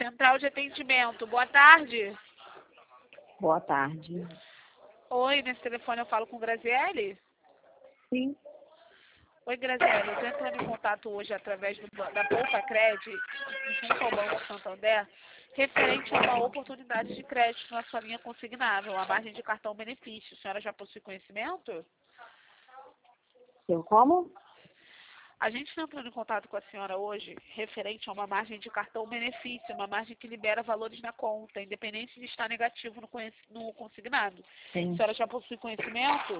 Central de atendimento. Boa tarde. Boa tarde. Oi, nesse telefone eu falo com Graziele? Sim. Oi, Graziele, eu estou entrando em contato hoje através da Poupa Cred, junto ao Banco Santander, referente a uma oportunidade de crédito na sua linha consignável, a margem de cartão benefício. A senhora já possui conhecimento? Eu como? A gente está entrando em contato com a senhora hoje referente a uma margem de cartão benefício, uma margem que libera valores na conta, independente de estar negativo no consignado. Sim. A senhora já possui conhecimento?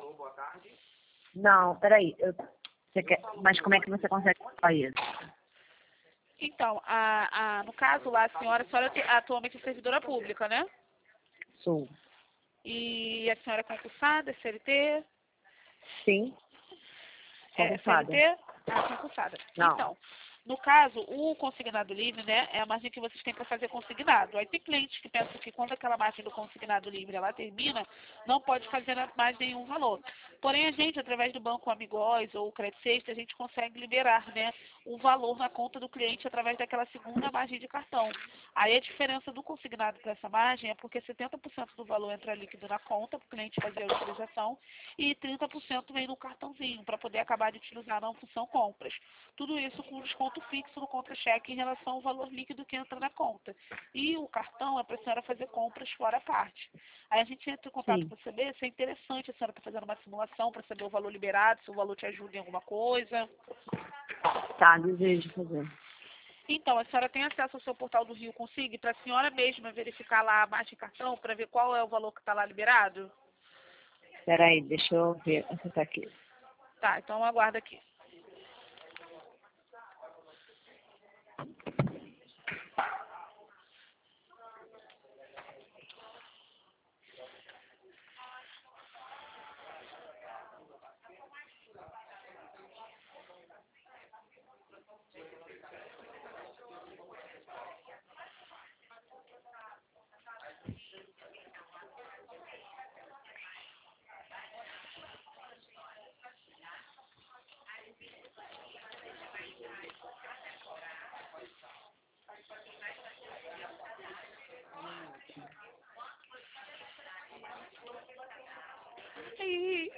Não, peraí. Você quer... Mas como é que você consegue falar isso? Então, no caso lá, a senhora atualmente é servidora pública, né? Sou. E a senhora é concursada, é CLT? Sim. Concursada. CLT? Concursada. Não. Então, no caso, o consignado livre, né, é a margem que vocês têm para fazer consignado. Aí tem clientes que pensam que quando aquela margem do consignado livre ela termina, não pode fazer mais nenhum valor. Porém, a gente, através do Banco Amigóis ou o Credit Sexta, a gente consegue liberar, né, um valor na conta do cliente através daquela segunda margem de cartão. Aí a diferença do consignado para essa margem é porque 70% do valor entra líquido na conta para o cliente fazer a utilização e 30% vem no cartãozinho para poder acabar de utilizar na função compras. Tudo isso com desconto fixo no contra-cheque em relação ao valor líquido que entra na conta. E o cartão é para a senhora fazer compras fora a parte. Aí a gente entra em contato para saber se é interessante a senhora estar fazendo uma simulação para saber o valor liberado, se o valor te ajuda em alguma coisa. Tá, desejo fazer. Então, a senhora tem acesso ao seu portal do Rio Consigne para a senhora mesma verificar lá a margem de cartão para ver qual é o valor que está lá liberado? Peraí, deixa eu ver. Você tá aqui. Tá, então aguarda aqui. Ih,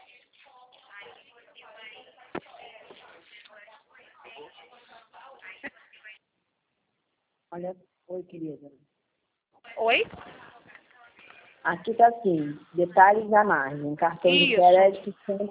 Olha, oi, querida. Oi? Aqui tá assim, detalhes da margem. Cartão de Isso. crédito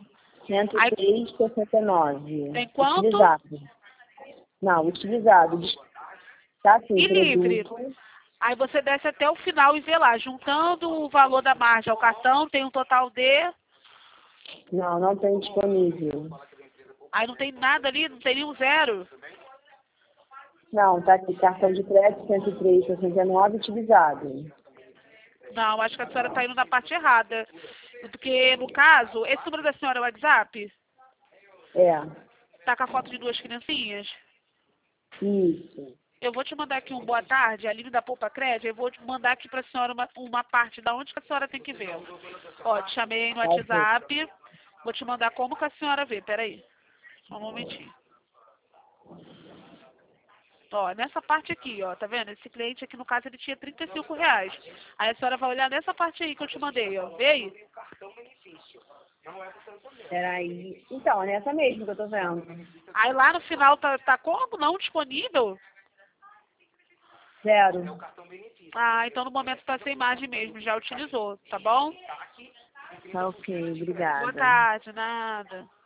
103,69. Tem quanto? Utilizado. Não, utilizado. Tá assim, E livre. produto. Aí você desce até o final e vê lá, juntando o valor da margem ao cartão, tem um total de... Não, não tem disponível. Aí não tem nada ali, não tem nenhum zero. Não, tá aqui, cartão de crédito 103,69 utilizado. Não, acho que a senhora está indo na parte errada. Porque, no caso, esse número da senhora é o WhatsApp? É, Tá com a foto de duas criancinhas? isso. Eu vou te mandar aqui um boa tarde, a Aline da Poupa Crédito, eu vou te mandar aqui para a senhora uma parte da onde que a senhora tem que ver. Ó, te chamei no WhatsApp, vou te mandar como que a senhora vê, peraí. Só um momentinho. Ó, nessa parte aqui, ó, tá vendo? Esse cliente aqui, no caso, ele tinha R$ 35. Aí a senhora vai olhar nessa parte aí que eu te mandei, ó. Vê aí? Peraí. Então, é nessa mesmo que eu tô vendo. Aí lá no final tá como? Não disponível? Zero. Ah, então no momento tá sem imagem mesmo, já utilizou, tá bom? Tá ok, Boa obrigada. tarde, nada.